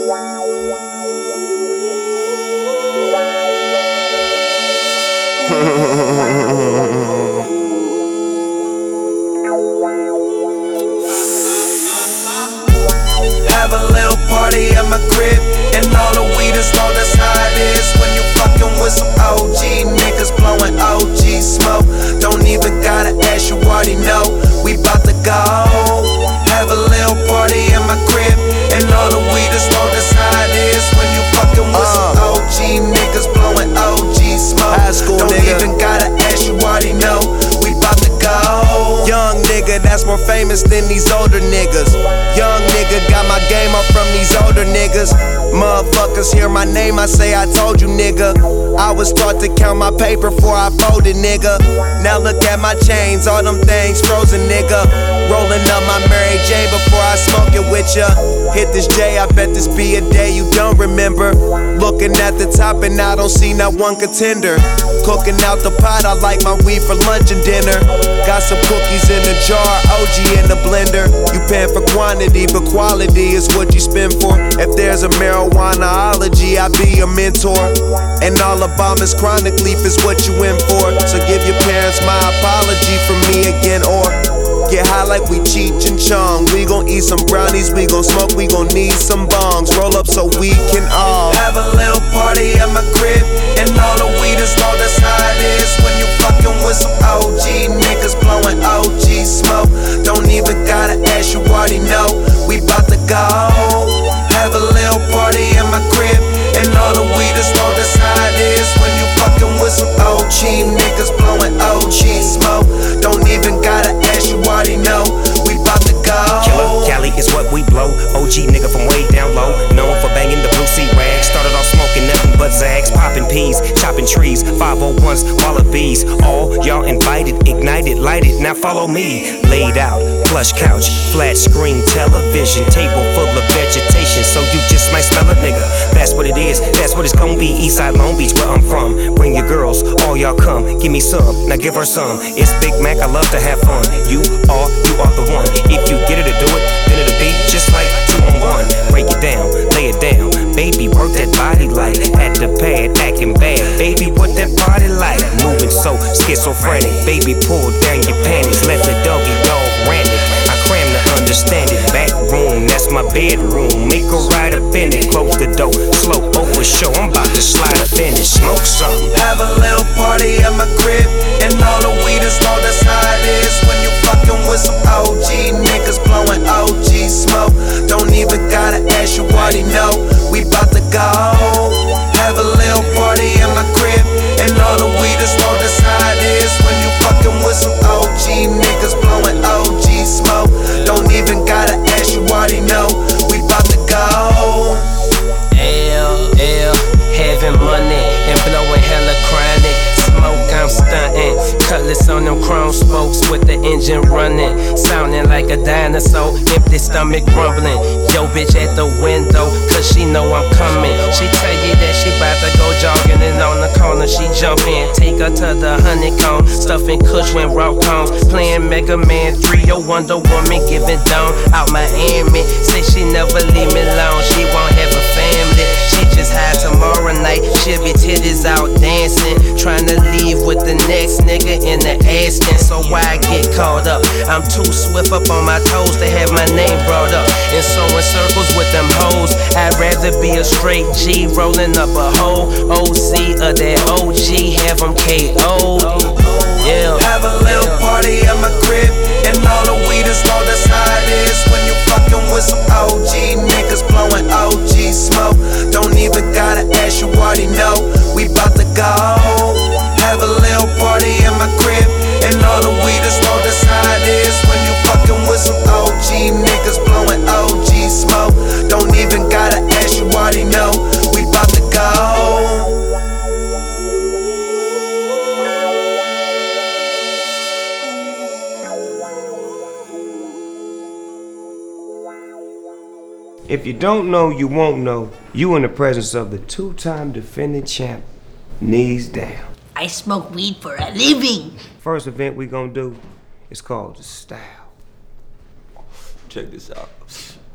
Have a little party at my crib, and all the weed is low, that's how it is when you fucking with some OG niggas blowing OG smoke. Don't even gotta ask, you already know we bout to go. Have a little party at my crib, and all the weed is low, that's how it is when you fucking with some OG niggas blowing OG smoke. Don't even gotta ask, you already know we bout to go. Young nigga that's more famous than these older niggas. Young nigga got my game up from these older niggas. Motherfuckers hear my name, I say I told you, nigga. I was taught to count my paper before I folded, nigga. Now look at my chains, all them things frozen, nigga. Rolling up my Mary Jane before I smoke it with ya. Hit this J, I bet this be a day you don't remember. Looking at the top and I don't see not one contender. Cooking out the pot, I like my weed for lunch and dinner. Got some cookies in the jar, OG in the blender. You paying for quantity, but quality is what you spend for. If there's a marijuanaology, I be your mentor. And all Obama's chronic leaf is what you in for. So give your parents my apology for me again, or get high like we Cheech and Chong. We gon' eat some brownies, we gon' smoke, we gon' need some bongs. Roll up so we can all have a little party at my crib, and all the weed is low, that's how it is when you fucking with some OG niggas blowing OG smoke. Don't even gotta ask, you already know we bout to go. Have a little party at my crib, and all the weed is low, that's how it is when you fucking with some OG niggas blowing OG smoke. Don't even gotta ask, you already know we bout to go. Killer Cali is what we blow. OG nigga from way down low, known for banging the blue sea rag. Started off smoking nothing but Zags, popping peas, chopping trees, 501s, wallabies. All y'all invited, ignited, lighted. Now follow me. Laid out, plush couch, flat screen television, table full of vegetation, so you just might smell a nigga. That's what it is, that's what it's gonna be. Eastside Long Beach, where I'm from. Bring your girls, all y'all come. Give me some, now give her some. It's Big Mac, I love to have fun. You are the one. If you get her to do it, then it'll be just like 2 on 1. Break it down, lay it down. Baby, work that body like at the pad, acting bad. Baby, what that body like? Moving so schizophrenic. Baby, pull down your panties, let the doggy dog ran it. I cram to understand it. Back room, that's my bedroom. Make her ride up in it. Close the door, slow over show. I'm about to slide up in it, smoke something. Have a little party at my crib, and all the weed is low, that's how it is when you fucking with some OG niggas blowing OG smoke. Don't even gotta ask, you already know we bout to go. Have a little party at my crib, and all the weed is low, that's how it is when you fucking with some OG niggas blowing OG smoke. Don't even gotta ask, you already know we bout to go. Having money and blowing hella chronic. Smoke, I'm stunting. Cutlass on them chrome spokes with the engine running. Sounding like a dinosaur, empty stomach rumbling. Yo, bitch at the window, cause she know I'm coming. She tell you that she bout to go jogging, and on the corner she jump in. Take her to the honeycomb, stuffing kush when raw cones. Playing Mega Man 3, yo, Wonder Woman giving down out Miami. Say she never leave me alone, she won't have a family. She just had tomorrow night, she'll be titties out dancing. Trying to leave with the next nigga in the Aston. So why I get caught up? I'm too swift up on my toes to have my name brought up. And so in circles with them hoes, I'd rather be a straight G rolling up a whole OC of that OG, have them KO'd. Yeah. Have a little party at my crib, and all the weed is low, that's how it is when you fucking with some OG niggas blowing OG smoke. Don't even gotta ask, you already know we bout to go. Have a little party at my crib, and all the weed is low, that's how it is when you fucking with some OG niggas blowing OG smoke. Don't even gotta ask, you already know we bout to go. If you don't know, you won't know. You in the presence of the 2-time defending champ, Knees Down. I smoke weed for a living. First event we gonna do is called The Style. Check this out.